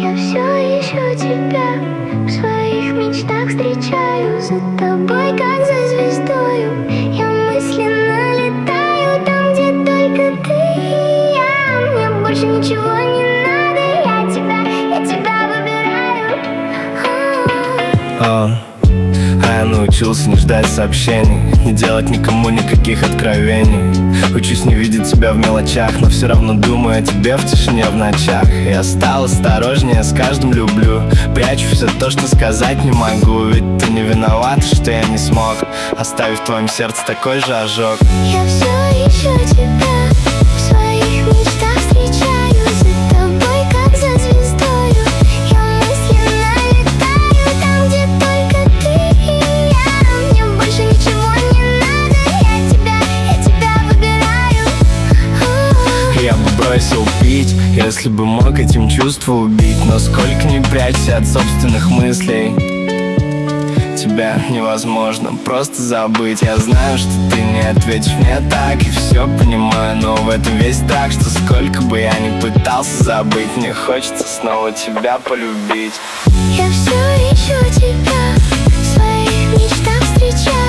Я все ищу тебя, в своих мечтах встречаю, за тобой, как за звездою. Я мысленно летаю там, где только ты и я. Мне больше ничего не надо, я тебя выбираю. А я научился не ждать сообщений, не делать никому никаких откровений. Учусь не видеть тебя в мелочах, но все равно думаю о тебе в тишине в ночах. Я стал осторожнее, с каждым люблю. Прячу все то, что сказать не могу. Ведь ты не виновата, что я не смог оставить в твоем сердце такой же ожог. Я все ищу тебя, в своих мечтах встречаю, за тобой, как за звездою. Я мысленно летаю там, где только ты и я. Мне больше ничего не надо, я тебя выбираю. Я бы бросил пить, если бы мог этим чувства убить. Но сколько ни прячься от собственных мыслей, тебя невозможно просто забыть. Я знаю, что ты не ответишь мне так, и все понимаю, но в этом весь страх, что сколько бы я ни пытался забыть, мне хочется снова тебя полюбить. Я все ищу тебя, в своих мечтах встречаю.